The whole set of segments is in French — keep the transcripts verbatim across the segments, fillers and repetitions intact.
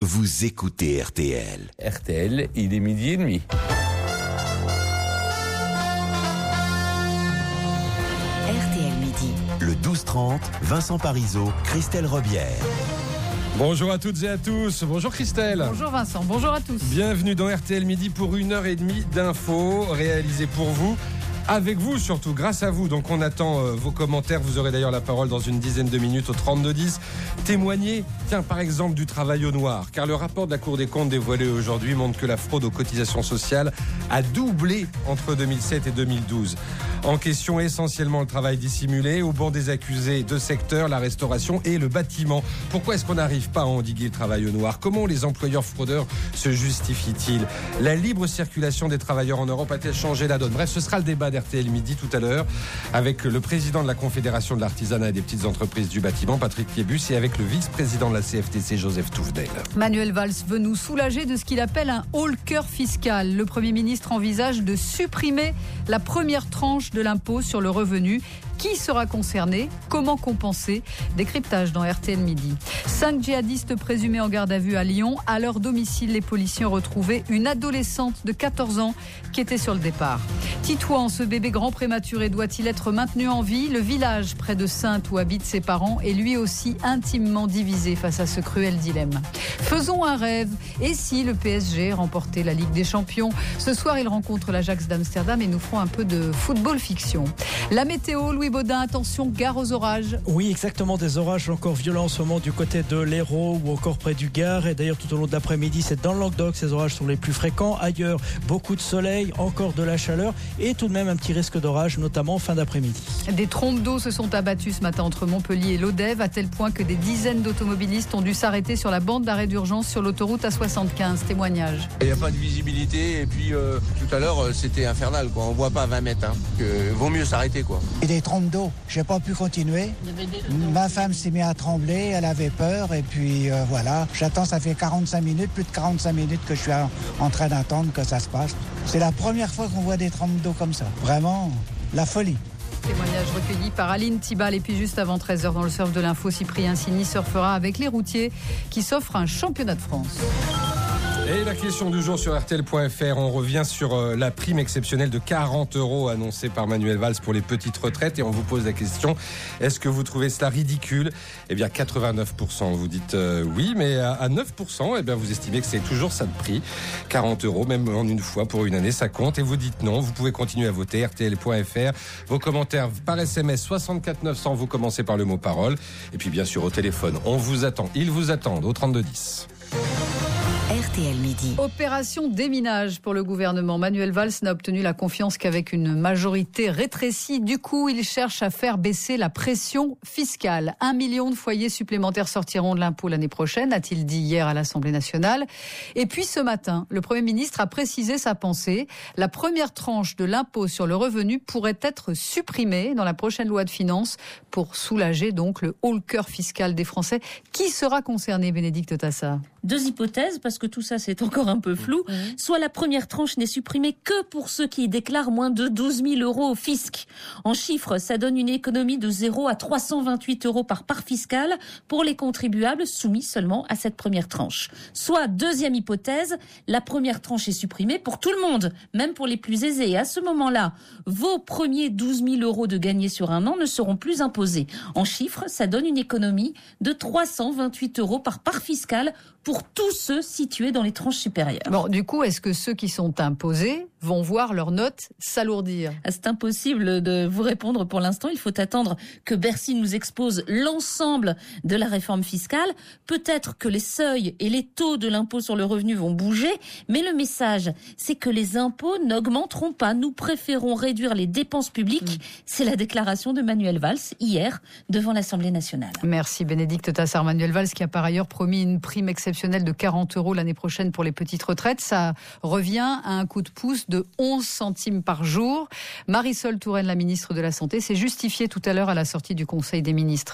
Vous écoutez R T L. R T L, il est midi et demi. R T L Midi. Le douze trente, Vincent Parisot, Christelle Robière. Bonjour à toutes et à tous. Bonjour Christelle. Bonjour Vincent, bonjour à tous. Bienvenue dans R T L Midi pour une heure et demie d'infos réalisées pour vous. Avec vous surtout, grâce à vous. Donc on attend euh, vos commentaires. Vous aurez d'ailleurs la parole dans une dizaine de minutes au trente-deux dix. Témoignez, tiens, par exemple, du travail au noir. Car le rapport de la Cour des comptes dévoilé aujourd'hui montre que la fraude aux cotisations sociales a doublé entre deux mille sept et deux mille douze. En question essentiellement le travail dissimulé. Au banc des accusés, deux secteurs, la restauration et le bâtiment. Pourquoi est-ce qu'on n'arrive pas à endiguer le travail au noir ? Comment les employeurs fraudeurs se justifient-ils ? La libre circulation des travailleurs en Europe a-t-elle changé la donne ? Bref, ce sera le débat d'R T L Midi tout à l'heure avec le président de la Confédération de l'artisanat et des petites entreprises du bâtiment, Patrick Piébus, et avec le vice-président de la C F T C, Joseph Touvedel. Manuel Valls veut nous soulager de ce qu'il appelle un haut-le-cœur fiscal. Le Premier ministre envisage de supprimer la première tranche de l'impôt sur le revenu. Qui sera concerné ? Comment compenser ? Décryptage dans R T L Midi. Cinq djihadistes présumés en garde à vue à Lyon. À leur domicile, les policiers ont retrouvé une adolescente de quatorze ans qui était sur le départ. Titouan, ce bébé grand prématuré, doit-il être maintenu en vie ? Le village près de Saintes où habitent ses parents est lui aussi intimement divisé face à ce cruel dilemme. Faisons un rêve. Et si le P S G remportait la Ligue des Champions ? Ce soir, il rencontre l'Ajax d'Amsterdam et nous ferons un peu de football fiction. La météo, Louis Baudin, attention, gare aux orages. Oui, exactement, des orages encore violents en ce moment du côté de l'Hérault ou encore près du Gard. Et d'ailleurs, tout au long de l'après-midi, c'est dans le Languedoc, ces orages sont les plus fréquents. Ailleurs, beaucoup de soleil, encore de la chaleur et tout de même un petit risque d'orage, notamment fin d'après-midi. Des trompes d'eau se sont abattues ce matin entre Montpellier et Lodève, à tel point que des dizaines d'automobilistes ont dû s'arrêter sur la bande d'arrêt d'urgence sur l'autoroute A soixante-quinze. Témoignage. Il n'y a pas de visibilité et puis euh, tout à l'heure, c'était infernal, quoi. On ne voit pas à vingt mètres. Hein. Que, vaut mieux s'arrêter, quoi. Et des trompes d'eau. Je n'ai pas pu continuer. Ma femme s'est mise à trembler, elle avait peur et puis euh, voilà. J'attends, ça fait quarante-cinq minutes, plus de quarante-cinq minutes que je suis en train d'attendre que ça se passe. C'est la première fois qu'on voit des trompes d'eau comme ça. Vraiment, la folie. Témoignage recueilli par Aline Thibal. Et puis juste avant treize heures dans le surf de l'info, Cyprien Sini surfera avec les routiers qui s'offrent un championnat de France. Et la question du jour sur R T L point F R, on revient sur euh, la prime exceptionnelle de quarante euros annoncée par Manuel Valls pour les petites retraites et on vous pose la question, est-ce que vous trouvez cela ridicule ? Eh bien quatre-vingt-neuf pour cent vous dites euh, oui, mais à, à neuf pour cent eh bien, vous estimez que c'est toujours ça de prix, quarante euros, même en une fois pour une année, ça compte, et vous dites non. Vous pouvez continuer à voter, R T L point F R, vos commentaires par S M S soixante-quatre neuf cents, vous commencez par le mot parole, et puis bien sûr au téléphone, on vous attend, ils vous attendent au trente-deux dix. R T L Midi. Opération déminage pour le gouvernement. Manuel Valls n'a obtenu la confiance qu'avec une majorité rétrécie. Du coup, il cherche à faire baisser la pression fiscale. Un million de foyers supplémentaires sortiront de l'impôt l'année prochaine, a-t-il dit hier à l'Assemblée nationale. Et puis ce matin, le Premier ministre a précisé sa pensée. La première tranche de l'impôt sur le revenu pourrait être supprimée dans la prochaine loi de finances pour soulager donc le haut-le-cœur fiscal des Français. Qui sera concerné, Bénédicte Tassard ? Deux hypothèses, parce que tout ça c'est encore un peu flou. Mmh. Soit la première tranche n'est supprimée que pour ceux qui déclarent moins de douze mille euros au fisc. En chiffres, ça donne une économie de zéro à trois cent vingt-huit euros par part fiscale pour les contribuables soumis seulement à cette première tranche. Soit, deuxième hypothèse, la première tranche est supprimée pour tout le monde, même pour les plus aisés. Et à ce moment-là, vos premiers douze mille euros de gagnés sur un an ne seront plus imposés. En chiffres, ça donne une économie de trois cent vingt-huit euros par part fiscale pour tous ceux situés dans les tranches supérieures. Bon, du coup, est-ce que ceux qui sont imposés vont voir leurs notes s'alourdir ? C'est impossible de vous répondre pour l'instant. Il faut attendre que Bercy nous expose l'ensemble de la réforme fiscale. Peut-être que les seuils et les taux de l'impôt sur le revenu vont bouger, mais le message, c'est que les impôts n'augmenteront pas. Nous préférons réduire les dépenses publiques. Mmh. C'est la déclaration de Manuel Valls hier devant l'Assemblée nationale. Merci Bénédicte Tassard. Manuel Valls qui a par ailleurs promis une prime exceptionnelle de quarante euros l'année prochaine pour les petites retraites. Ça revient à un coup de pouce de onze centimes par jour. Marisol Touraine, la ministre de la Santé, s'est justifiée tout à l'heure à la sortie du Conseil des ministres.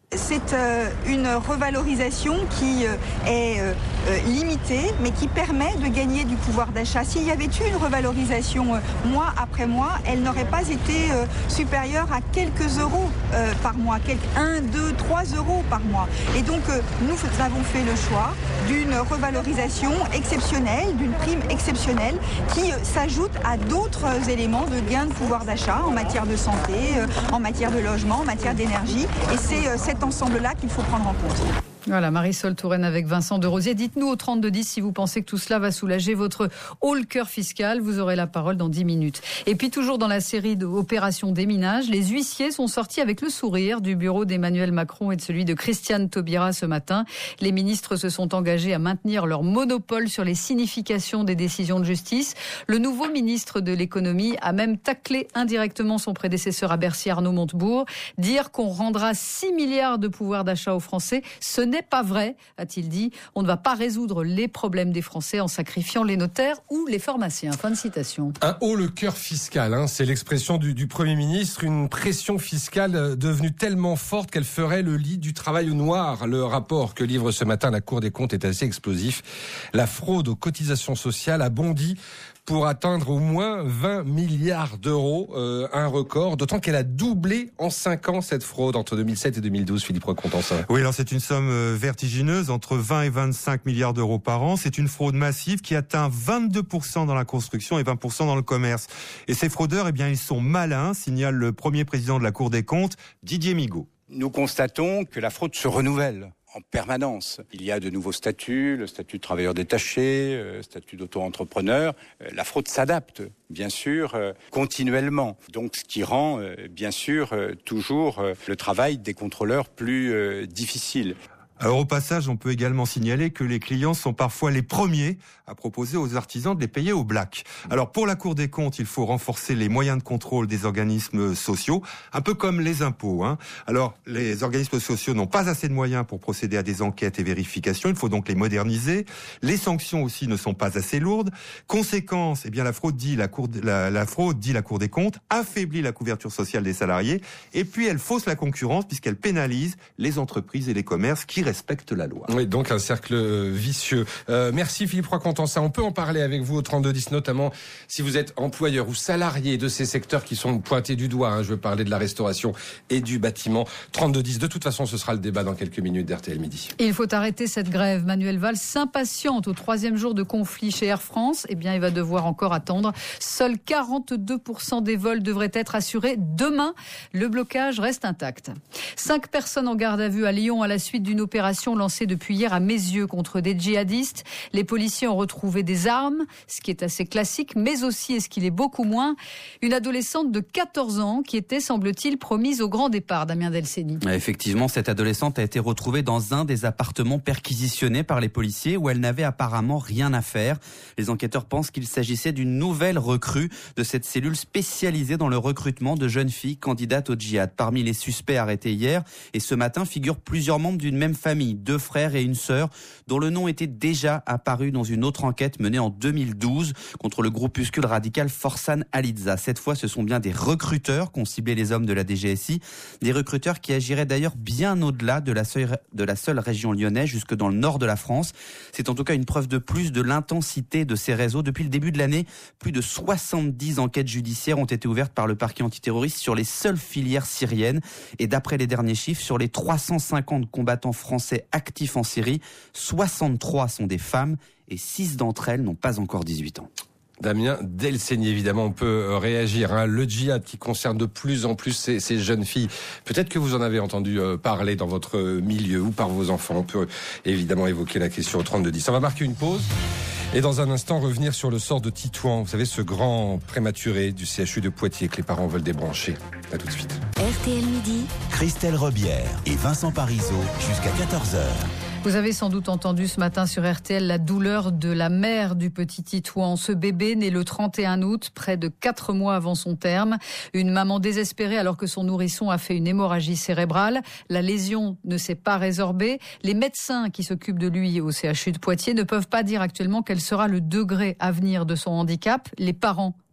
C'est euh, une revalorisation qui euh, est euh, euh, limitée, mais qui permet de gagner du pouvoir d'achat. S'il y avait eu une revalorisation euh, mois après mois, elle n'aurait pas été euh, supérieure à quelques euros euh, par mois, quelques un, deux, trois euros par mois. Et donc, euh, nous avons fait le choix d'une revalorisation exceptionnelle, d'une prime exceptionnelle, qui euh, s'ajoute à d'autres éléments de gain de pouvoir d'achat en matière de santé, euh, en matière de logement, en matière d'énergie. Et c'est euh, cet ensemble-là qu'il faut prendre en compte. Voilà, Marisol Touraine avec Vincent de Rosier. Dites-nous au trente-deux dix si vous pensez que tout cela va soulager votre haut-le-cœur fiscal. Vous aurez la parole dans dix minutes. Et puis toujours dans la série d'opérations déminage, les huissiers sont sortis avec le sourire du bureau d'Emmanuel Macron et de celui de Christiane Taubira ce matin. Les ministres se sont engagés à maintenir leur monopole sur les significations des décisions de justice. Le nouveau ministre de l'économie a même taclé indirectement son prédécesseur à Bercy, Arnaud Montebourg. Dire qu'on rendra six milliards de pouvoir d'achat aux Français, ce n'est pas vrai, a-t-il dit. On ne va pas résoudre les problèmes des Français en sacrifiant les notaires ou les pharmaciens. Fin de citation. Un haut-le-cœur fiscal, hein, c'est l'expression du, du Premier ministre. Une pression fiscale devenue tellement forte qu'elle ferait le lit du travail au noir. Le rapport que livre ce matin la Cour des comptes est assez explosif. La fraude aux cotisations sociales a bondi pour atteindre au moins vingt milliards d'euros, euh, un record, d'autant qu'elle a doublé en cinq ans cette fraude entre deux mille sept et deux mille douze, Philippe Roquentin. Oui, alors c'est une somme vertigineuse, entre vingt et vingt-cinq milliards d'euros par an. C'est une fraude massive qui atteint vingt-deux pour cent dans la construction et vingt pour cent dans le commerce. Et ces fraudeurs, eh bien, ils sont malins, signale le premier président de la Cour des comptes, Didier Migaud. Nous constatons que la fraude se renouvelle en permanence. Il y a de nouveaux statuts, le statut de travailleur détaché, le statut d'auto-entrepreneur. La fraude s'adapte, bien sûr, euh, continuellement. Donc, ce qui rend, euh, bien sûr, euh, toujours euh, le travail des contrôleurs plus euh, difficile. Alors au passage, on peut également signaler que les clients sont parfois les premiers à proposer aux artisans de les payer au black. Alors pour la Cour des comptes, il faut renforcer les moyens de contrôle des organismes sociaux, un peu comme les impôts, hein. Alors les organismes sociaux n'ont pas assez de moyens pour procéder à des enquêtes et vérifications, il faut donc les moderniser. Les sanctions aussi ne sont pas assez lourdes. Conséquence, eh bien la fraude dit la Cour, la, la fraude dit la Cour des comptes affaiblit la couverture sociale des salariés et puis elle fausse la concurrence puisqu'elle pénalise les entreprises et les commerces qui respecte la loi. Oui, donc un cercle vicieux. Euh, merci Philippe Roquentin. On peut en parler avec vous au trente-deux dix, notamment si vous êtes employeur ou salarié de ces secteurs qui sont pointés du doigt. Hein. Je veux parler de la restauration et du bâtiment. trente-deux dix. De toute façon, ce sera le débat dans quelques minutes d'R T L Midi. Et il faut arrêter cette grève. Manuel Valls s'impatiente au troisième jour de conflit chez Air France. Eh bien, il va devoir encore attendre. Seuls quarante-deux pour cent des vols devraient être assurés demain. Le blocage reste intact. Cinq personnes en garde à vue à Lyon à la suite d'une opération Opération lancée depuis hier à Meyzieux contre des djihadistes. Les policiers ont retrouvé des armes, ce qui est assez classique, mais aussi, et ce qui l'est beaucoup moins, une adolescente de quatorze ans qui était, semble-t-il, promise au grand départ, Damien Delceni. Effectivement, cette adolescente a été retrouvée dans un des appartements perquisitionnés par les policiers où elle n'avait apparemment rien à faire. Les enquêteurs pensent qu'il s'agissait d'une nouvelle recrue de cette cellule spécialisée dans le recrutement de jeunes filles candidates au djihad. Parmi les suspects arrêtés hier et ce matin figurent plusieurs membres d'une même famille, deux frères et une sœur, dont le nom était déjà apparu dans une autre enquête menée en deux mille douze contre le groupuscule radical Forsan Alizza. Cette fois, ce sont bien des recruteurs qu'ont ciblé les hommes de la D G S I, des recruteurs qui agiraient d'ailleurs bien au-delà de la seule, de la seule région lyonnaise, jusque dans le nord de la France. C'est en tout cas une preuve de plus de l'intensité de ces réseaux. Depuis le début de l'année, plus de soixante-dix enquêtes judiciaires ont été ouvertes par le parquet antiterroriste sur les seules filières syriennes. Et d'après les derniers chiffres, sur les trois cent cinquante combattants français actifs en Syrie, soixante-trois sont des femmes et six d'entre elles n'ont pas encore dix-huit ans. Damien Delceni, évidemment, on peut réagir. Hein. Le djihad qui concerne de plus en plus ces, ces jeunes filles. Peut-être que vous en avez entendu parler dans votre milieu ou par vos enfants. On peut évidemment évoquer la question au trente-deux dix. On va marquer une pause et dans un instant revenir sur le sort de Titouan. Vous savez, ce grand prématuré du C H U de Poitiers que les parents veulent débrancher. À tout de suite. R T L Midi, Christelle Robière et Vincent Parisot jusqu'à quatorze heures. Vous avez sans doute entendu ce matin sur R T L la douleur de la mère du petit Titouan. Ce bébé né le trente et un août, près de quatre mois avant son terme. Une maman désespérée alors que son nourrisson a fait une hémorragie cérébrale. La lésion ne s'est pas résorbée. Les médecins qui s'occupent de lui au C H U de Poitiers ne peuvent pas dire actuellement quel sera le degré à venir de son handicap. Les parents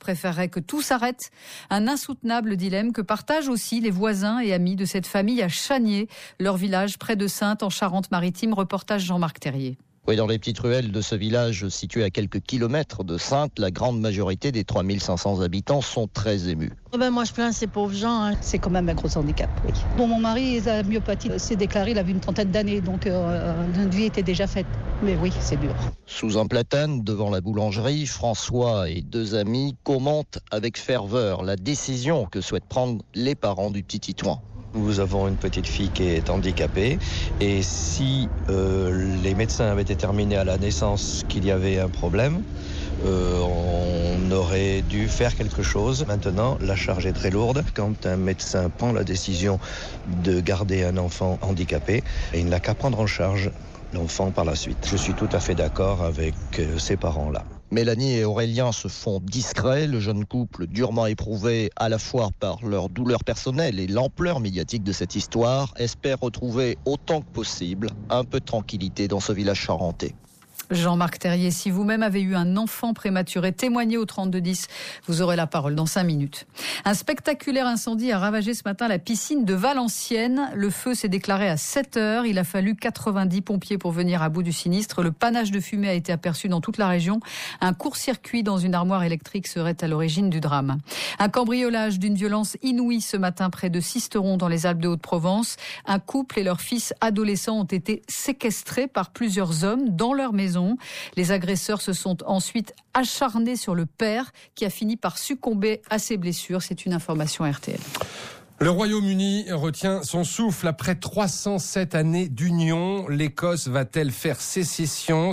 préférerait que tout s'arrête. Un insoutenable dilemme que partagent aussi les voisins et amis de cette famille à Chanier, leur village près de Saintes en Charente-Maritime. Reportage Jean-Marc Terrier. Oui, dans les petites ruelles de ce village situé à quelques kilomètres de Saintes, la grande majorité des trois mille cinq cents habitants sont très émus. Oh ben moi je plains ces pauvres gens. Hein. C'est quand même un gros handicap, oui. Bon, mon mari, la myopathie, s'est déclaré, il avait une trentaine d'années, donc euh, notre vie était déjà faite. Mais oui, c'est dur. Sous un platane, devant la boulangerie, François et deux amis commentent avec ferveur la décision que souhaitent prendre les parents du petit Titouan. Nous avons une petite fille qui est handicapée et si euh, les médecins avaient déterminé à la naissance qu'il y avait un problème, euh, on aurait dû faire quelque chose. Maintenant, la charge est très lourde. Quand un médecin prend la décision de garder un enfant handicapé, il n'a qu'à prendre en charge l'enfant par la suite. Je suis tout à fait d'accord avec euh, ces parents-là. Mélanie et Aurélien se font discrets, le jeune couple durement éprouvé à la fois par leur douleur personnelle et l'ampleur médiatique de cette histoire, espère retrouver autant que possible un peu de tranquillité dans ce village charentais. Jean-Marc Terrier, si vous-même avez eu un enfant prématuré, témoignez au trente-deux dix. Vous aurez la parole dans cinq minutes. Un spectaculaire incendie a ravagé ce matin la piscine de Valenciennes. Le feu s'est déclaré à sept heures. Il a fallu quatre-vingt-dix pompiers pour venir à bout du sinistre. Le panache de fumée a été aperçu dans toute la région. Un court-circuit dans une armoire électrique serait à l'origine du drame. Un cambriolage d'une violence inouïe ce matin près de Sisteron dans les Alpes de Haute-Provence. Un couple et leur fils adolescent ont été séquestrés par plusieurs hommes dans leur maison. Les agresseurs se sont ensuite acharnés sur le père qui a fini par succomber à ses blessures. C'est une information R T L. Le Royaume-Uni retient son souffle après trois cent sept années d'union. L'Écosse va-t-elle faire sécession ?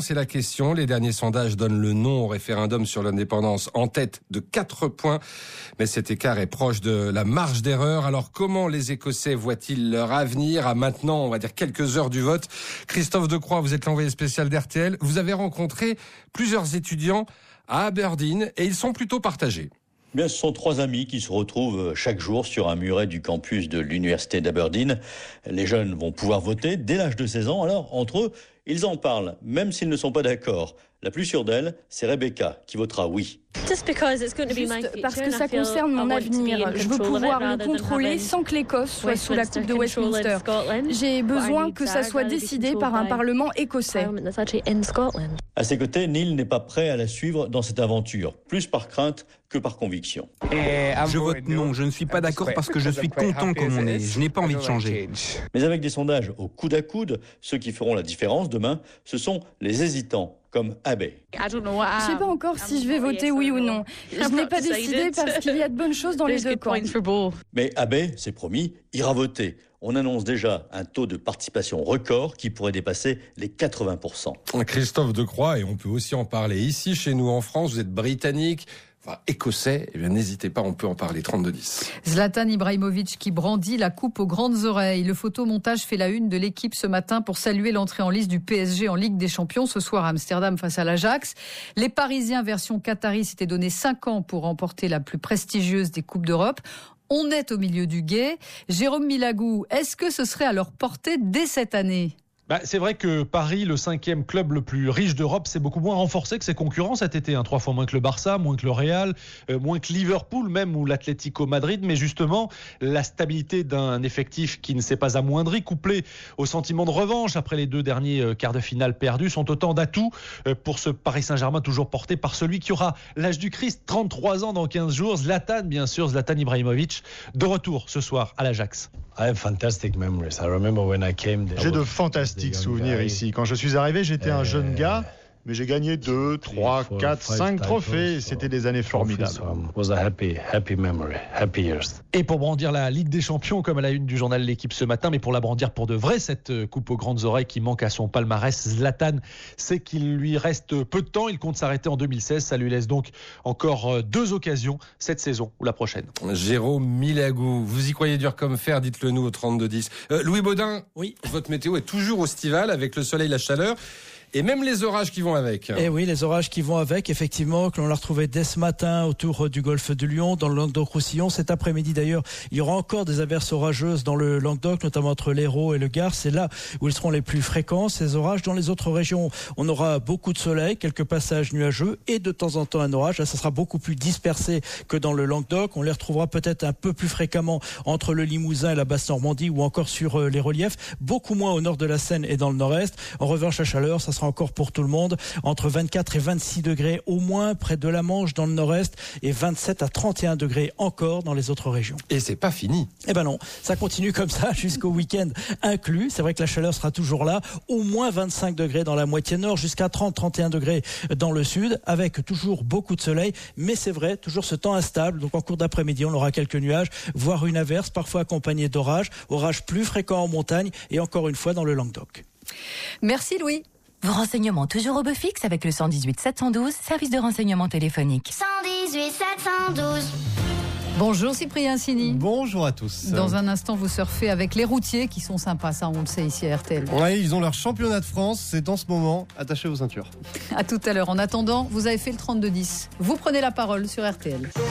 C'est la question. Les derniers sondages donnent le non au référendum sur l'indépendance en tête de quatre points. Mais cet écart est proche de la marge d'erreur. Alors comment les Écossais voient-ils leur avenir à maintenant, on va dire, quelques heures du vote ? Christophe Decroix, vous êtes l'envoyé spécial d'R T L. Vous avez rencontré plusieurs étudiants à Aberdeen et ils sont plutôt partagés. Bien, ce sont trois amis qui se retrouvent chaque jour sur un muret du campus de l'université d'Aberdeen. Les jeunes vont pouvoir voter dès l'âge de seize ans. Alors, entre eux, ils en parlent, même s'ils ne sont pas d'accord. La plus sûre d'elle, c'est Rebecca, qui votera oui. Juste parce que ça concerne mon avenir. Je veux pouvoir le contrôler sans que l'Écosse soit sous la coupe de Westminster. J'ai besoin que ça soit décidé par un parlement écossais. À ses côtés, Neil n'est pas prêt à la suivre dans cette aventure, plus par crainte que par conviction. Je vote non, je ne suis pas d'accord parce que je suis content comme on est. Je n'ai pas envie de changer. Mais avec des sondages au coude à coude, ceux qui feront la différence demain, ce sont les hésitants, comme Abbey. Je ne sais pas encore si je vais voter oui ou non. Je n'ai pas décidé parce qu'il y a de bonnes choses dans les deux camps. Mais Abbey, c'est promis, ira voter. On annonce déjà un taux de participation record qui pourrait dépasser les quatre-vingts pour cent. Christophe Decroix, et on peut aussi en parler ici, chez nous en France, vous êtes britannique, enfin écossais, eh bien n'hésitez pas, on peut en parler, trente-deux dix. Zlatan Ibrahimovic qui brandit la coupe aux grandes oreilles. Le photomontage fait la une de l'équipe ce matin pour saluer l'entrée en liste du P S G en Ligue des Champions ce soir à Amsterdam face à l'Ajax. Les Parisiens version Qatari s'étaient donné cinq ans pour remporter la plus prestigieuse des Coupes d'Europe. On est au milieu du gué. Jérôme Milagou, est-ce que ce serait à leur portée dès cette année ? Bah, c'est vrai que Paris, le cinquième club le plus riche d'Europe, s'est beaucoup moins renforcé que ses concurrents cet été. Hein. Trois fois moins que le Barça, moins que le Real, euh, moins que Liverpool même ou l'Atlético Madrid. Mais justement, la stabilité d'un effectif qui ne s'est pas amoindri, couplé au sentiment de revanche après les deux derniers euh, quarts de finale perdus, sont autant d'atouts euh, pour ce Paris Saint-Germain toujours porté par celui qui aura l'âge du Christ, trente-trois ans dans quinze jours. Zlatan, bien sûr, Zlatan Ibrahimovic, de retour ce soir à l'Ajax. J'ai de fantastiques souvenirs ici. Quand je suis arrivé, j'étais un jeune gars, mais j'ai gagné deux, trois, quatre, cinq trophées. C'était des années formidables. Et pour brandir la Ligue des Champions, comme à la une du journal L'Équipe ce matin, mais pour la brandir pour de vrai, cette coupe aux grandes oreilles qui manque à son palmarès, Zlatan sait qu'il lui reste peu de temps. Il compte s'arrêter en deux mille seize. Ça lui laisse donc encore deux occasions cette saison ou la prochaine. Jérôme Milagou, vous y croyez dur comme fer, dites-le nous au trente-deux dix. Euh, Louis Baudin, oui. Votre météo est toujours estivale avec le soleil, la chaleur. et même les orages qui vont avec. Et oui, les orages qui vont avec, effectivement, que l'on a retrouvé dès ce matin autour du golfe du Lion, dans le Languedoc-Roussillon. Cet après-midi d'ailleurs, il y aura encore des averses orageuses dans le Languedoc, notamment entre l'Hérault et le Gard. C'est là où ils seront les plus fréquents, ces orages. Dans les autres régions, on aura beaucoup de soleil, quelques passages nuageux et de temps en temps un orage. Là, ça sera beaucoup plus dispersé que dans le Languedoc. On les retrouvera peut-être un peu plus fréquemment entre le Limousin et la Basse-Normandie ou encore sur les reliefs. Beaucoup moins au nord de la Seine et dans le nord-est. En revanche, la chaleur, ça sera encore pour tout le monde. Entre vingt-quatre et vingt-six degrés au moins près de la Manche dans le nord-est et vingt-sept à trente et un degrés encore dans les autres régions. Et c'est pas fini. Eh ben non, ça continue comme ça jusqu'au week-end inclus. C'est vrai que la chaleur sera toujours là. Au moins vingt-cinq degrés dans la moitié nord, jusqu'à trente à trente et un degrés dans le sud, avec toujours beaucoup de soleil. Mais c'est vrai, toujours ce temps instable. Donc en cours d'après-midi, on aura quelques nuages, voire une averse, parfois accompagnée d'orages. Orages plus fréquents en montagne et encore une fois dans le Languedoc. Merci Louis. Vos renseignements toujours au beau fixe avec le cent dix-huit sept cent douze, service de renseignement téléphonique. cent dix-huit sept cent douze. Bonjour Cyprien Sini. Bonjour à tous. Dans un instant, vous surfez avec les routiers qui sont sympas, ça on le sait ici à R T L. Oui, ils ont leur championnat de France, c'est en ce moment. Attachez vos ceintures. À tout à l'heure. En attendant, vous avez fait le trente-deux dix. Vous prenez la parole sur R T L.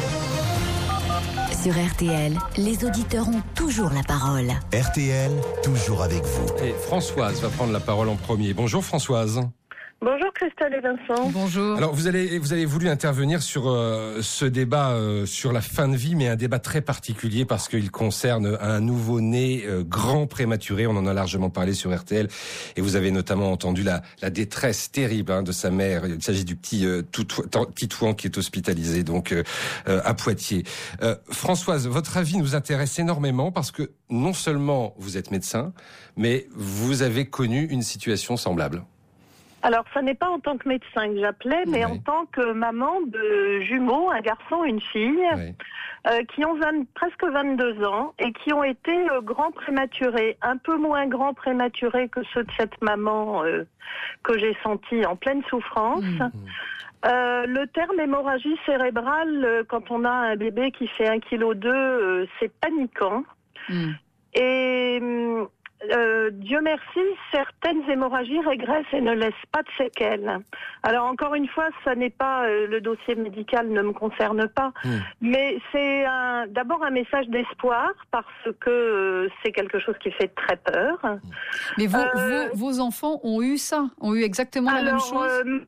Sur R T L, les auditeurs ont toujours la parole. R T L, toujours avec vous. Et Françoise va prendre la parole en premier. Bonjour Françoise. Bonjour Christelle et Vincent. Bonjour. Alors vous allez vous avez voulu intervenir sur euh, ce débat euh, sur la fin de vie, mais un débat très particulier parce qu'il concerne un nouveau-né euh, grand prématuré. On en a largement parlé sur R T L et vous avez notamment entendu la, la détresse terrible hein, de sa mère. Il s'agit du petit euh, Titouan qui est hospitalisé donc euh, euh, à Poitiers. Euh, Françoise, votre avis nous intéresse énormément parce que non seulement vous êtes médecin, mais vous avez connu une situation semblable. Alors, ça n'est pas en tant que médecin que j'appelais, mais oui. en tant que maman de jumeaux, un garçon et une fille, oui. euh, qui ont vingt, presque vingt-deux ans et qui ont été euh, grands prématurés, un peu moins grands prématurés que ceux de cette maman euh, que j'ai sentie en pleine souffrance. Mmh. Euh, le terme hémorragie cérébrale, euh, quand on a un bébé qui fait un virgule deux kilos, euh, c'est paniquant. Mmh. Et... Euh, Dieu merci, certaines hémorragies régressent et ne laissent pas de séquelles. Alors encore une fois, ça n'est pas euh, le dossier médical ne me concerne pas, mmh. mais c'est un, d'abord un message d'espoir parce que euh, c'est quelque chose qui fait très peur. Mais vos, euh, vos, vos enfants ont eu ça, ont eu exactement alors, la même chose. Euh,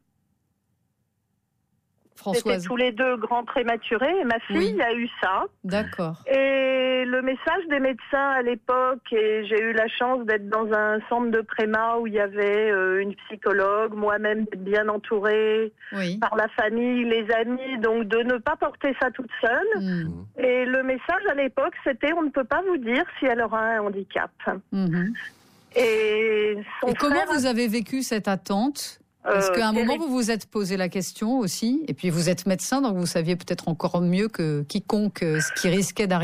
Françoise. C'était tous les deux grands prématurés et ma fille oui. a eu ça. D'accord. Et le message des médecins à l'époque, et j'ai eu la chance d'être dans un centre de préma où il y avait euh, une psychologue, moi-même d'être bien entourée oui. par la famille, les amis, donc de ne pas porter ça toute seule. Mmh. Et le message à l'époque, c'était on ne peut pas vous dire si elle aura un handicap. Mmh. Et, son et comment frère... vous avez vécu cette attente ? Est-ce qu'à un moment, vous vous êtes posé la question aussi ? Et puis, vous êtes médecin, donc vous saviez peut-être encore mieux que quiconque ce qui risquait d'arriver ?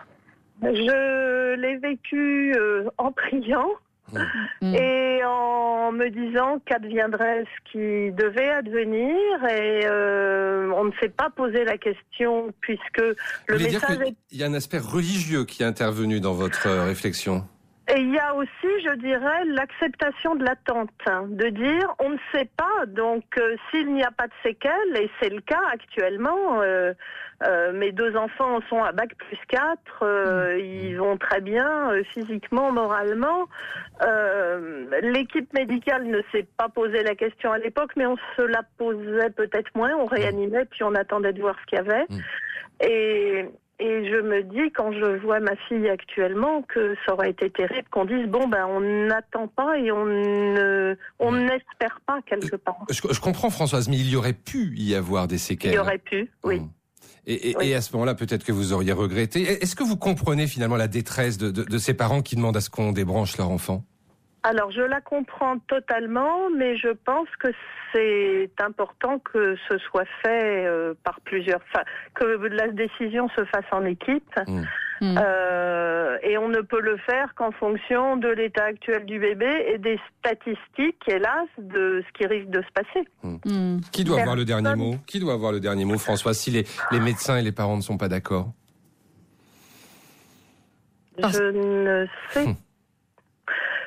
Je l'ai vécu euh, en priant mmh. et en me disant qu'adviendrait ce qui devait advenir. Et euh, on ne s'est pas posé la question puisque le message... Est... Il y a un aspect religieux qui est intervenu dans votre euh, réflexion. Et il y a aussi, je dirais, l'acceptation de l'attente, hein, de dire on ne sait pas, donc euh, s'il n'y a pas de séquelles, et c'est le cas actuellement, euh, euh, mes deux enfants sont à bac plus quatre, euh, mmh. ils vont très bien euh, physiquement, moralement. Euh, l'équipe médicale ne s'est pas posé la question à l'époque, mais on se la posait peut-être moins, on réanimait, puis on attendait de voir ce qu'il y avait. Mmh. Et... Et je me dis, quand je vois ma fille actuellement, que ça aurait été terrible qu'on dise, bon, ben, on n'attend pas et on ne, on n'espère pas quelque part. Je, je comprends, Françoise, mais il y aurait pu y avoir des séquelles. Il y aurait pu, oui. Mmh. Et, et, oui. et à ce moment-là, peut-être que vous auriez regretté. Est-ce que vous comprenez finalement la détresse de, de, de ces parents qui demandent à ce qu'on débranche leur enfant ? Alors, je la comprends totalement, mais je pense que c'est important que ce soit fait euh, par plusieurs... Enfin, que la décision se fasse en équipe. Mmh. Euh, et on ne peut le faire qu'en fonction de l'état actuel du bébé et des statistiques, hélas, de ce qui risque de se passer. Mmh. Mmh. Qui doit Personne... avoir le dernier mot ? Qui doit avoir le dernier mot, François, si les, les médecins et les parents ne sont pas d'accord ? Je ne sais pas.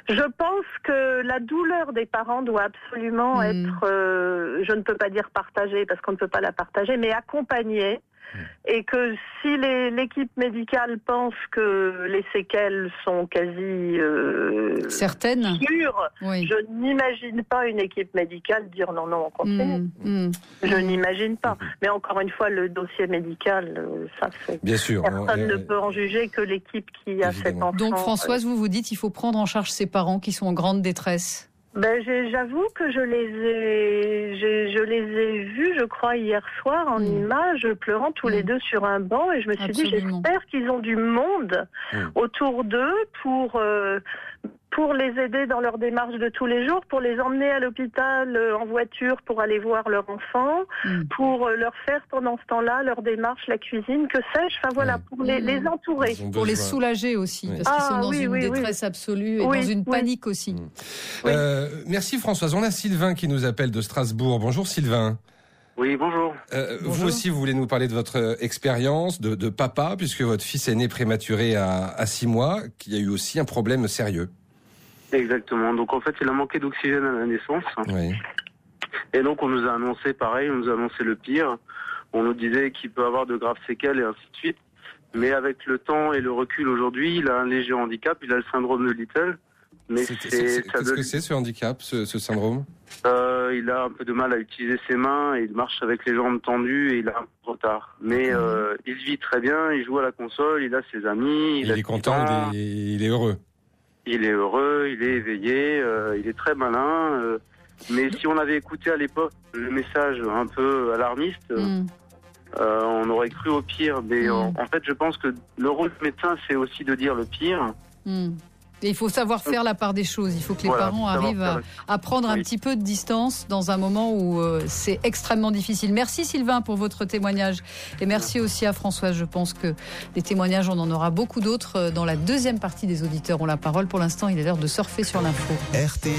Je pense que la douleur des parents doit absolument mmh. être, euh, je ne peux pas dire partagée parce qu'on ne peut pas la partager, mais accompagnée. Et que si les, l'équipe médicale pense que les séquelles sont quasi euh, certaines, sûres, oui. je n'imagine pas une équipe médicale dire non, non, on continue. Mmh, mmh. Je mmh. n'imagine pas. Mais encore une fois, le dossier médical, ça fait. Bien sûr. Personne hein, ne euh, peut en juger que l'équipe qui a cet enfant. Donc Françoise, vous vous dites, il faut prendre en charge ses parents qui sont en grande détresse. Ben, j'ai, j'avoue que je les ai, j'ai, je les ai vus, je crois, hier soir en mmh. images, pleurant tous mmh. les deux sur un banc, et je me suis Absolument. dit, j'espère qu'ils ont du monde mmh. autour d'eux pour euh, pour les aider dans leur démarche de tous les jours, pour les emmener à l'hôpital euh, en voiture pour aller voir leur enfant, mmh. pour euh, leur faire pendant ce temps-là leur démarche, la cuisine, que sais-je, enfin voilà, pour les, mmh. les entourer. Pour les soulager aussi, oui. parce qu'ils sont ah, dans oui, une oui, détresse oui. absolue et oui, dans une oui. panique aussi. Mmh. Oui. Euh, merci Françoise. On a Sylvain qui nous appelle de Strasbourg. Bonjour Sylvain. Oui, bonjour. Euh, bonjour. Vous aussi, vous voulez nous parler de votre expérience de, de papa, puisque votre fils est né prématuré à, à six mois, qu'il y a eu aussi un problème sérieux. Exactement. Donc en fait, il a manqué d'oxygène à la naissance. Oui. Et donc on nous a annoncé pareil, on nous a annoncé le pire. On nous disait qu'il peut avoir de graves séquelles et ainsi de suite. Mais avec le temps et le recul aujourd'hui, il a un léger handicap, il a le syndrome de Little. Mais c'est, c'est, c'est, c'est, qu'est-ce de... que c'est ce handicap, ce, ce syndrome euh, Il a un peu de mal à utiliser ses mains, et il marche avec les jambes tendues et il a un peu de retard. Mais mmh. euh, il vit très bien, il joue à la console, il a ses amis. Il, il est content, il est, il est heureux. Il est heureux, il est éveillé, euh, il est très malin. Euh, mais si on avait écouté à l'époque le message un peu alarmiste, mmh. euh, on aurait cru au pire. Mais mmh. en, en fait, je pense que le rôle du médecin, c'est aussi de dire le pire. Mmh. Et il faut savoir faire la part des choses. Il faut que les voilà, parents arrivent à, à prendre oui. un petit peu de distance dans un moment où euh, c'est extrêmement difficile. Merci Sylvain pour votre témoignage. Et merci aussi à Françoise. Je pense que des témoignages, on en aura beaucoup d'autres. Dans la deuxième partie des auditeurs ont la parole. Pour l'instant, il est l'heure de surfer sur l'info. R T L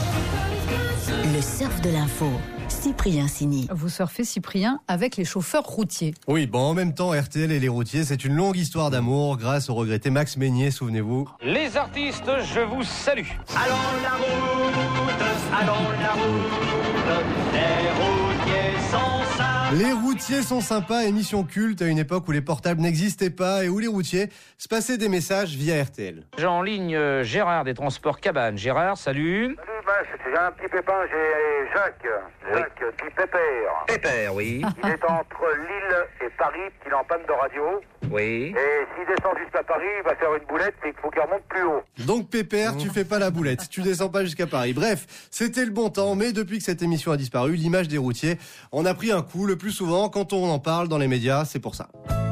Midi. Le surf de l'info. Cyprien Sini. Vous surfez, Cyprien, avec les chauffeurs routiers. Oui, bon, en même temps, R T L et les routiers, c'est une longue histoire d'amour grâce au regretté Max Meignier, souvenez-vous. Les artistes, je vous salue. Allons la route, allons la route, les routiers sont sympas. Les routiers sont sympas, émission culte à une époque où les portables n'existaient pas et où les routiers se passaient des messages via R T L. J'ai en ligne Gérard des Transports Cabane. Gérard, salut. Salut, ben, j'ai un petit pépin, j'ai Jacques. Jacques, oui. Dit Pépère. Pépère, oui. Il est entre Lille et Paris, il est en panne de radio. Oui. Et s'il descend jusqu'à Paris, il va faire une boulette et il faut qu'il remonte plus haut. Donc Pépère, tu fais pas la boulette, tu descends pas jusqu'à Paris. Bref, c'était le bon temps, mais depuis que cette émission a disparu, l'image des routiers en a pris un coup. Le plus souvent, quand on en parle dans les médias, c'est pour ça.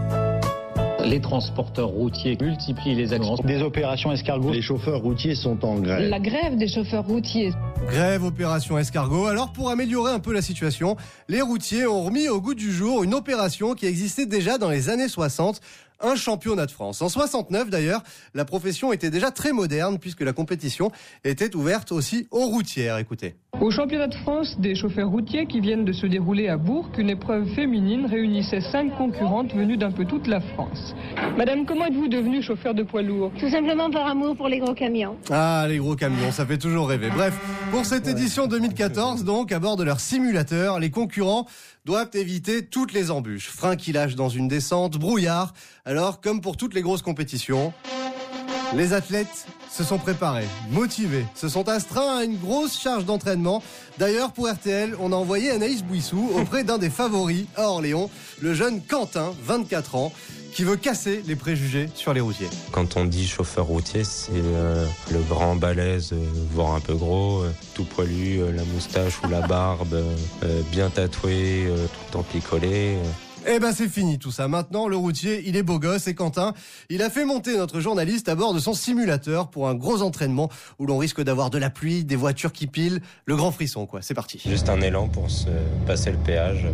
Les transporteurs routiers multiplient les actions. Des opérations escargots. Les chauffeurs routiers sont en grève. La grève des chauffeurs routiers. Grève, opération escargot. Alors pour améliorer un peu la situation, les routiers ont remis au goût du jour une opération qui existait déjà dans les années soixante. Un championnat de France. En soixante-neuf d'ailleurs, la profession était déjà très moderne puisque la compétition était ouverte aussi aux routières. Écoutez. Au championnat de France des chauffeurs routiers qui viennent de se dérouler à Bourg, une épreuve féminine réunissait cinq concurrentes venues d'un peu toute la France. Madame, comment êtes-vous devenue chauffeur de poids lourd ? Tout simplement par amour pour les gros camions. Ah, les gros camions, ça fait toujours rêver. Bref, pour cette édition deux mille quatorze, donc, à bord de leur simulateur, les concurrents doivent éviter toutes les embûches. Frein qui lâche dans une descente, brouillard. Alors, comme pour toutes les grosses compétitions, les athlètes se sont préparés, motivés, se sont astreints à une grosse charge d'entraînement. D'ailleurs, pour R T L, on a envoyé Anaïs Bouissou auprès d'un des favoris à Orléans, le jeune Quentin, vingt-quatre ans, qui veut casser les préjugés sur les routiers. Quand on dit chauffeur routier, c'est euh, le grand balèze, euh, voire un peu gros, euh, tout poilu, euh, la moustache ou la barbe, euh, bien tatoué, euh, tout le temps picolé. Euh. Eh ben c'est fini tout ça. Maintenant, le routier, il est beau gosse et Quentin, il a fait monter notre journaliste à bord de son simulateur pour un gros entraînement où l'on risque d'avoir de la pluie, des voitures qui pilent, le grand frisson quoi. C'est parti. Juste un élan pour se passer le péage.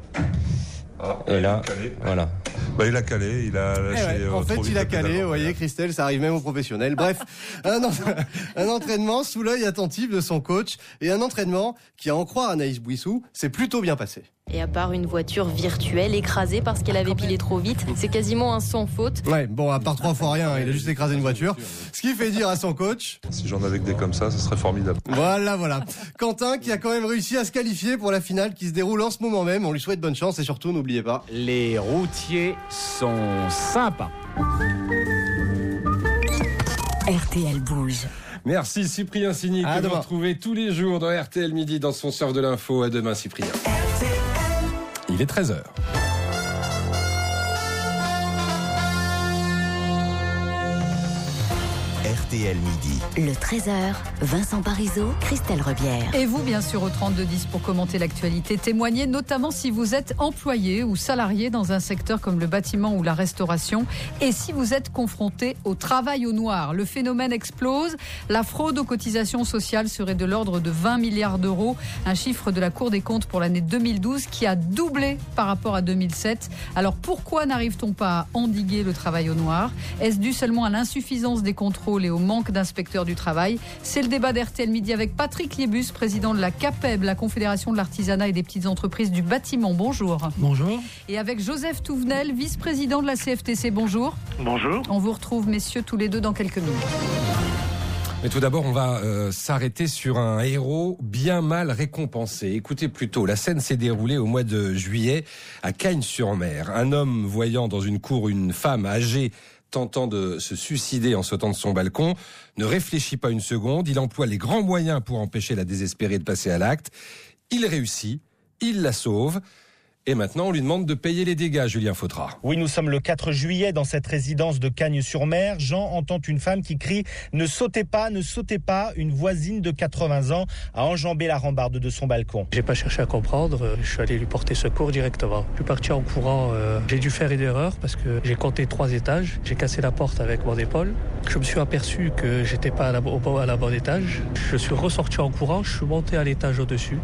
Ah, et là, voilà. Bah, il a calé, il a lâché. Eh ouais, en fait, il a calé, vous voyez, Christelle, ça arrive même aux professionnels. Bref, un, en... un entraînement sous l'œil attentif de son coach et un entraînement qui, à en croire Anaïs Bouissou, s'est plutôt bien passé. Et à part une voiture virtuelle écrasée parce qu'elle avait pilé trop vite, c'est quasiment un sans faute. Ouais, bon, à part trois fois rien, il a juste écrasé une voiture. Ce qui fait dire à son coach... Si j'en avais que des comme ça, ce serait formidable. Voilà, voilà. Quentin qui a quand même réussi à se qualifier pour la finale qui se déroule en ce moment même. On lui souhaite bonne chance et surtout, n'oubliez pas... Les routiers sont sympas. R T L bouge. Merci Cyprien Signy que vous retrouvez tous les jours dans R T L Midi dans son surf de l'info. À demain Cyprien. Il est treize heures. R T L Midi. Le treize heures, Vincent Parisot, Christelle Rebière. Et vous, bien sûr, au trente-deux dix pour commenter l'actualité. Témoignez notamment si vous êtes employé ou salarié dans un secteur comme le bâtiment ou la restauration et si vous êtes confronté au travail au noir. Le phénomène explose. La fraude aux cotisations sociales serait de l'ordre de vingt milliards d'euros. Un chiffre de la Cour des comptes pour l'année deux mille douze qui a doublé par rapport à deux mille sept. Alors pourquoi n'arrive-t-on pas à endiguer le travail au noir ? Est-ce dû seulement à l'insuffisance des contrôles et au manque d'inspecteurs du travail? C'est le débat d'R T L Midi avec Patrick Liebus, président de la CAPEB, la Confédération de l'artisanat et des petites entreprises du bâtiment. Bonjour. Bonjour. Et avec Joseph Touvenel, vice-président de la C F T C. Bonjour. Bonjour. On vous retrouve, messieurs, tous les deux dans quelques minutes. Mais tout d'abord, on va euh, s'arrêter sur un héros bien mal récompensé. Écoutez plutôt, la scène s'est déroulée au mois de juillet à Cagnes-sur-Mer. Un homme voyant dans une cour une femme âgée tentant de se suicider en sautant de son balcon, ne réfléchit pas une seconde, il emploie les grands moyens pour empêcher la désespérée de passer à l'acte. Il réussit, il la sauve. Et maintenant, on lui demande de payer les dégâts, Julien Fautrat. Oui, nous sommes le quatre juillet dans cette résidence de Cagnes-sur-Mer. Jean entend une femme qui crie « Ne sautez pas, ne sautez pas ». Une voisine de quatre-vingts ans a enjambé la rambarde de son balcon. J'ai pas cherché à comprendre, je suis allé lui porter secours directement. Je suis parti en courant, euh, j'ai dû faire une erreur parce que j'ai compté trois étages. J'ai cassé la porte avec mon épaule. Je me suis aperçu que j'étais pas à la, au, à la bonne étage. Je suis ressorti en courant, je suis monté à l'étage au-dessus.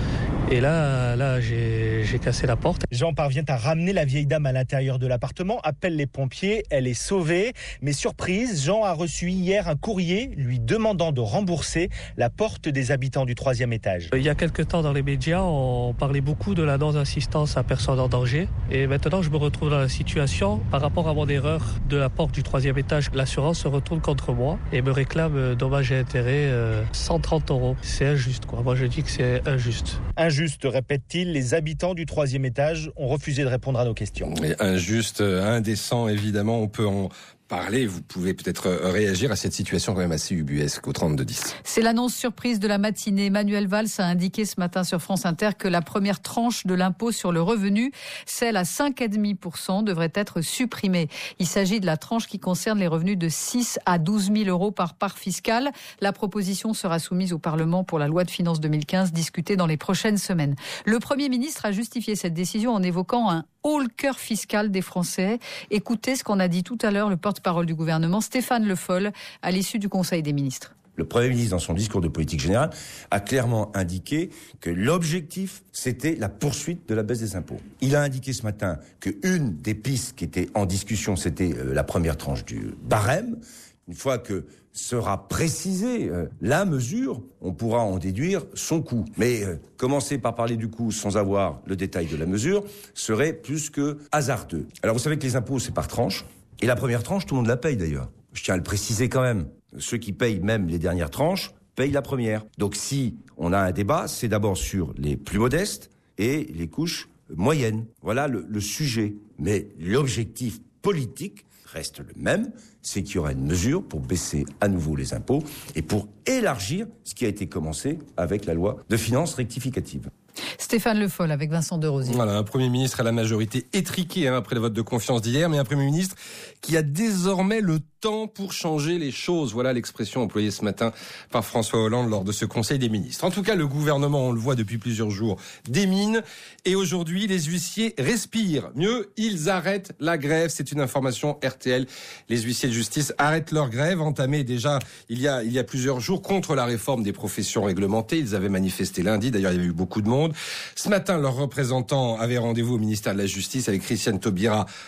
Et là, là j'ai, j'ai cassé la porte. Jean parvient à ramener la vieille dame à l'intérieur de l'appartement, appelle les pompiers, elle est sauvée. Mais surprise, Jean a reçu hier un courrier lui demandant de rembourser la porte des habitants du troisième étage. Il y a quelque temps dans les médias, on parlait beaucoup de la non-assistance à personne en danger. Et maintenant, je me retrouve dans la situation, par rapport à mon erreur de la porte du troisième étage, l'assurance se retourne contre moi et me réclame dommages et intérêts euh, cent trente euros. C'est injuste, quoi. Moi, je dis que c'est injuste. Injuste. Injuste, répète-t-il, les habitants du troisième étage ont refusé de répondre à nos questions. Et injuste, indécent, évidemment, on peut en parler. Vous pouvez peut-être réagir à cette situation quand même assez ubuesque au trente-deux dix. C'est l'annonce surprise de la matinée. Manuel Valls a indiqué ce matin sur France Inter que la première tranche de l'impôt sur le revenu, celle à cinq virgule cinq pour cent, devrait être supprimée. Il s'agit de la tranche qui concerne les revenus de six à douze mille euros par part fiscale. La proposition sera soumise au Parlement pour la loi de finances deux mille quinze, discutée dans les prochaines semaines. Le Premier ministre a justifié cette décision en évoquant un haut le cœur fiscal des Français. Écoutez ce qu'on a dit tout à l'heure le porte-parole du gouvernement, Stéphane Le Foll, à l'issue du Conseil des ministres. Le Premier ministre, dans son discours de politique générale, a clairement indiqué que l'objectif, c'était la poursuite de la baisse des impôts. Il a indiqué ce matin qu'une des pistes qui était en discussion, c'était la première tranche du barème. Une fois que sera précisée euh, la mesure, on pourra en déduire son coût. Mais euh, commencer par parler du coût sans avoir le détail de la mesure serait plus que hasardeux. Alors vous savez que les impôts, c'est par tranche. Et la première tranche, tout le monde la paye d'ailleurs. Je tiens à le préciser quand même. Ceux qui payent même les dernières tranches payent la première. Donc si on a un débat, c'est d'abord sur les plus modestes et les couches moyennes. Voilà le, le sujet. Mais l'objectif politique reste le même, c'est qu'il y aura une mesure pour baisser à nouveau les impôts et pour élargir ce qui a été commencé avec la loi de finances rectificative. Stéphane Le Foll avec Vincent Derosier. Voilà, un Premier ministre à la majorité étriquée hein, après le vote de confiance d'hier, mais un Premier ministre qui a désormais le temps pour changer les choses. Voilà l'expression employée ce matin par François Hollande lors de ce Conseil des ministres. En tout cas, le gouvernement, on le voit depuis plusieurs jours, démine. Et aujourd'hui, les huissiers respirent. Mieux, ils arrêtent la grève. C'est une information R T L. Les huissiers de justice arrêtent leur grève, entamée déjà il y a, il y a plusieurs jours contre la réforme des professions réglementées. Ils avaient manifesté lundi. D'ailleurs, il y avait eu beaucoup de monde. Ce matin, leurs représentants avaient rendez-vous au ministère de la Justice avec Christiane Taubira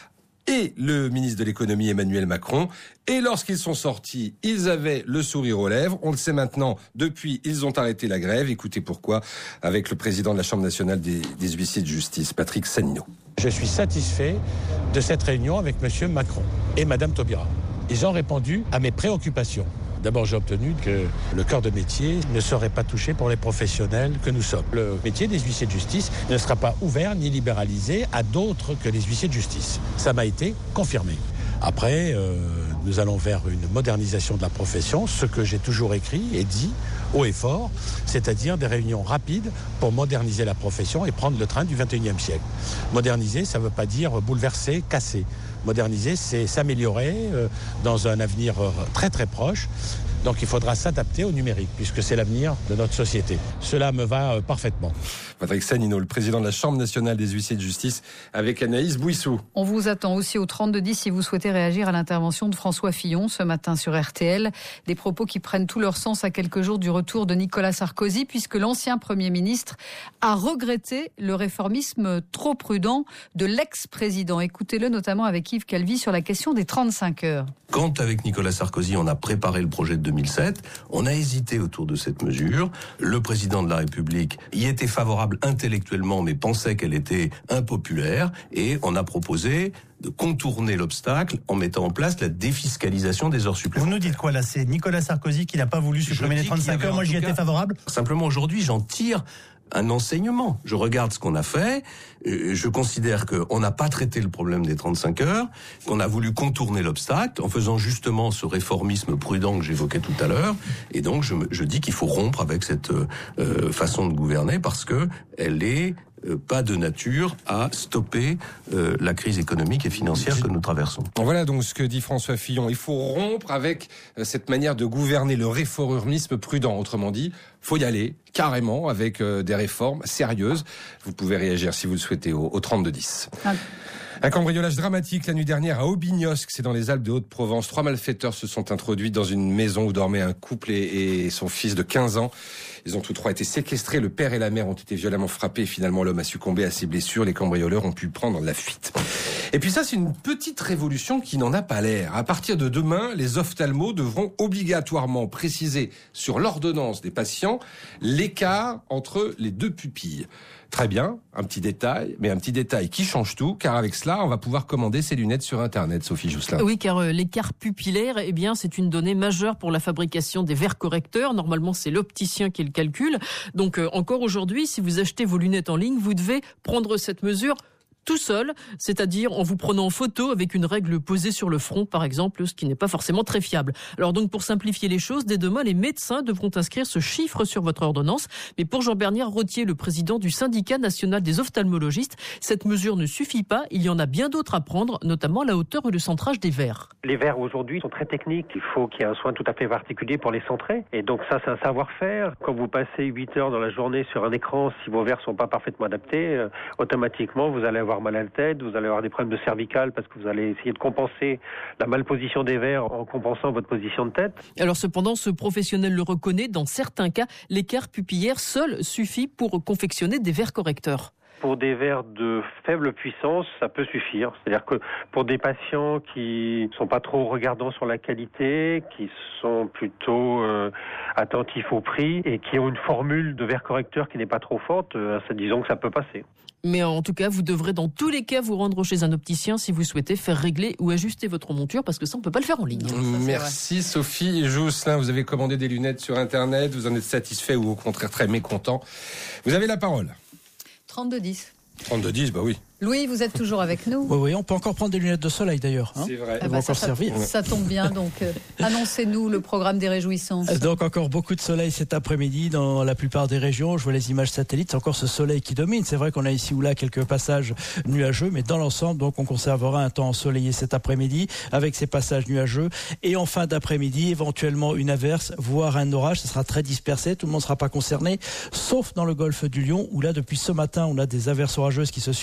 et le ministre de l'économie Emmanuel Macron. Et lorsqu'ils sont sortis, ils avaient le sourire aux lèvres. On le sait maintenant, depuis, ils ont arrêté la grève. Écoutez pourquoi, avec le président de la Chambre nationale des, des huissiers de justice, Patrick Sanino. Je suis satisfait de cette réunion avec M. Macron et Mme Taubira. Ils ont répondu à mes préoccupations. D'abord, j'ai obtenu que le cœur de métier ne serait pas touché pour les professionnels que nous sommes. Le métier des huissiers de justice ne sera pas ouvert ni libéralisé à d'autres que les huissiers de justice. Ça m'a été confirmé. Après, euh, nous allons vers une modernisation de la profession, ce que j'ai toujours écrit et dit haut et fort, c'est-à-dire des réunions rapides pour moderniser la profession et prendre le train du vingt et unième siècle. Moderniser, ça ne veut pas dire bouleverser, casser. Moderniser, c'est s'améliorer euh, dans un avenir euh, très très proche. Donc il faudra s'adapter au numérique, puisque c'est l'avenir de notre société. Cela me va euh, parfaitement. Patrick Sanino, le président de la Chambre nationale des huissiers de justice, avec Anaïs Bouissou. On vous attend aussi au trente-deux dix si vous souhaitez réagir à l'intervention de François Fillon ce matin sur R T L. Des propos qui prennent tout leur sens à quelques jours du retour de Nicolas Sarkozy, puisque l'ancien Premier ministre a regretté le réformisme trop prudent de l'ex-président. Écoutez-le notamment avec Yves Calvi sur la question des trente-cinq heures. Quand, avec Nicolas Sarkozy, on a préparé le projet de deux mille sept, on a hésité autour de cette mesure. Le président de la République y était favorable intellectuellement, mais pensait qu'elle était impopulaire, et on a proposé de contourner l'obstacle en mettant en place la défiscalisation des heures supplémentaires. Vous nous dites quoi là? C'est Nicolas Sarkozy qui n'a pas voulu supprimer les trente-cinq heures, moi j'y étais favorable. Simplement aujourd'hui, j'en tire un enseignement. Je regarde ce qu'on a fait, je considère qu'on n'a pas traité le problème des trente-cinq heures, qu'on a voulu contourner l'obstacle en faisant justement ce réformisme prudent que j'évoquais tout à l'heure, et donc je, je dis qu'il faut rompre avec cette euh, façon de gouverner parce que elle est euh, pas de nature à stopper euh, la crise économique et financière que nous traversons. Voilà donc ce que dit François Fillon. Il faut rompre avec euh, cette manière de gouverner, le réformisme prudent. Autrement dit, faut y aller carrément avec euh, des réformes sérieuses. Vous pouvez réagir si vous le souhaitez au, au trente-deux dix. Ah. Un cambriolage dramatique la nuit dernière à Aubignosc, c'est dans les Alpes de Haute-Provence. Trois malfaiteurs se sont introduits dans une maison où dormait un couple et, et son fils de quinze ans. Ils ont tous trois été séquestrés. Le père et la mère ont été violemment frappés. Et finalement, l'homme a succombé à ses blessures. Les cambrioleurs ont pu prendre la fuite. Et puis ça, c'est une petite révolution qui n'en a pas l'air. À partir de demain, les ophtalmos devront obligatoirement préciser sur l'ordonnance des patients l'écart entre les deux pupilles. Très bien, un petit détail, mais un petit détail qui change tout, car avec cela, on va pouvoir commander ses lunettes sur Internet, Sophie Jousselin. Oui, car euh, l'écart pupillaire, eh bien, c'est une donnée majeure pour la fabrication des verres correcteurs. Normalement, c'est l'opticien qui le calcule. Donc, euh, encore aujourd'hui, si vous achetez vos lunettes en ligne, vous devez prendre cette mesure tout seul, c'est-à-dire en vous prenant en photo avec une règle posée sur le front, par exemple, ce qui n'est pas forcément très fiable. Alors donc, pour simplifier les choses, dès demain, les médecins devront inscrire ce chiffre sur votre ordonnance. Mais pour Jean-Bernard Rottier, le président du syndicat national des ophtalmologistes, cette mesure ne suffit pas. Il y en a bien d'autres à prendre, notamment la hauteur ou le centrage des verres. Les verres aujourd'hui sont très techniques. Il faut qu'il y ait un soin tout à fait particulier pour les centrer. Et donc ça, c'est un savoir-faire. Quand vous passez huit heures dans la journée sur un écran, si vos verres sont pas parfaitement adaptés, euh, automatiquement, vous allez avoir mal à la tête, vous allez avoir des problèmes de cervicales parce que vous allez essayer de compenser la malposition des verres en compensant votre position de tête. Alors cependant, ce professionnel le reconnaît, dans certains cas, l'écart pupillaire seul suffit pour confectionner des verres correcteurs. Pour des verres de faible puissance, ça peut suffire. C'est-à-dire que pour des patients qui sont pas trop regardants sur la qualité, qui sont plutôt euh, attentifs au prix et qui ont une formule de verre correcteur qui n'est pas trop forte, euh, disons que ça peut passer. Mais en tout cas, vous devrez dans tous les cas vous rendre chez un opticien si vous souhaitez faire régler ou ajuster votre monture, parce que ça, on ne peut pas le faire en ligne. Ça, merci Sophie Jousselin. Vous avez commandé des lunettes sur Internet, vous en êtes satisfait ou au contraire très mécontent? Vous avez la parole. trente-deux dix. trente-deux dix, bah oui. Louis, vous êtes toujours avec nous. Oui, oui, on peut encore prendre des lunettes de soleil d'ailleurs. Hein. C'est vrai. Ah bah ça, ça, ça tombe bien, donc euh, annoncez-nous le programme des réjouissances. Donc encore beaucoup de soleil cet après-midi dans la plupart des régions. Je vois les images satellites, c'est encore ce soleil qui domine. C'est vrai qu'on a ici ou là quelques passages nuageux, mais dans l'ensemble, donc on conservera un temps ensoleillé cet après-midi avec ces passages nuageux. Et en fin d'après-midi, éventuellement une averse, voire un orage. Ce sera très dispersé, tout le monde ne sera pas concerné, sauf dans le golfe du Lion, où là, depuis ce matin, on a des averses orageuses qui se succèdent.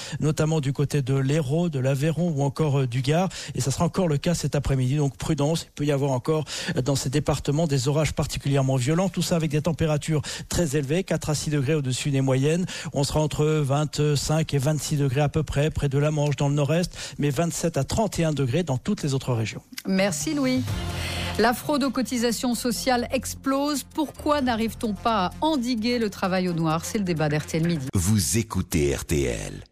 notamment du côté de l'Hérault, de l'Aveyron ou encore du Gard. Et ça sera encore le cas cet après-midi. Donc prudence, il peut y avoir encore dans ces départements des orages particulièrement violents. Tout ça avec des températures très élevées, quatre à six degrés au-dessus des moyennes. On sera entre vingt-cinq et vingt-six degrés à peu près, près de la Manche dans le nord-est, mais vingt-sept à trente et un degrés dans toutes les autres régions. Merci Louis. La fraude aux cotisations sociales explose. Pourquoi n'arrive-t-on pas à endiguer le travail au noir ? C'est le débat d'R T L Midi. Vous écoutez R T L.